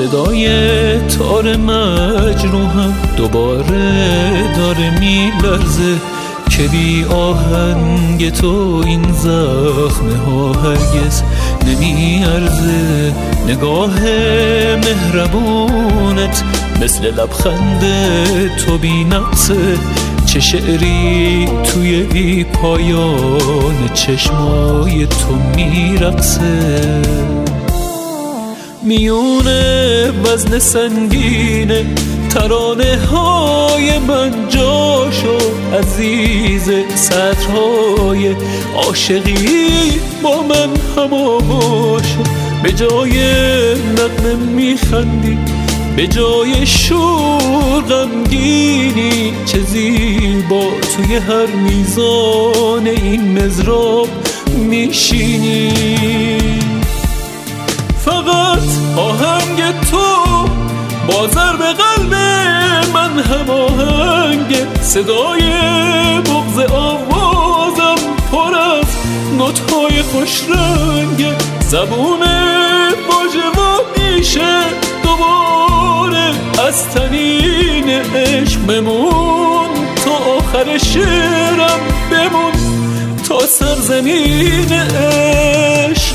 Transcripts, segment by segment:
صدای تار مجروحم دوباره داره میلرزه که بی آهنگ تو این زخمه ها هرگز نمیارزه. نگاه مهربونت مثل لبخند تو بی نقصه، چه شعری توی بی پایان چشمای تو میرقصه. میونه وزن سنگینه ترانه های من جاشو عزیز، سطرهای عاشقی با من هماهاشو. به جای نغمه میخندی، به جای شور غمگینی، چه زیبا توی هر میزان این مضراب میشینی. فقط آهنگ تو با ضرب قلب من هماهنگ، صدای بغض آوازم پر از نوت‌های خوش رنگ. زبون واژه‌ها میشه دوباره از تنین عشق بمون، تا آخر شعرم بمون، تا سرزمین عشق.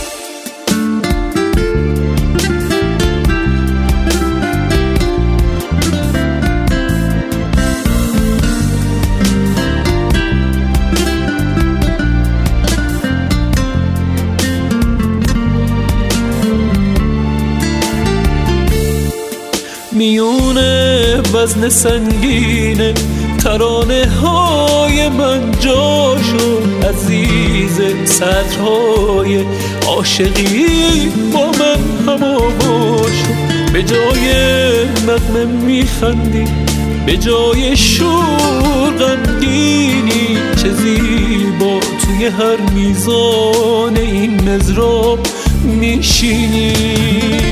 میونه وزن سنگینه ترانه های من جاشو عزیز، سطرهای عاشقی با من هماهاشو. به جای نغمه میخندی، به جای شور غمگینی، چه زیبا توی هر میزان این مضراب میشینی.